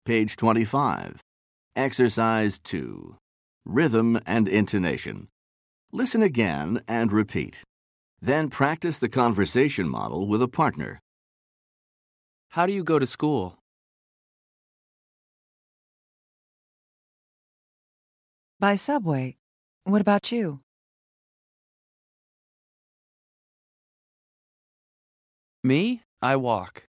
Page 25. Exercise 2. Rhythm and intonation. Listen again and repeat. Then practice the conversation model with a partner. How do you go to school? By subway. What about you? Me? I walk.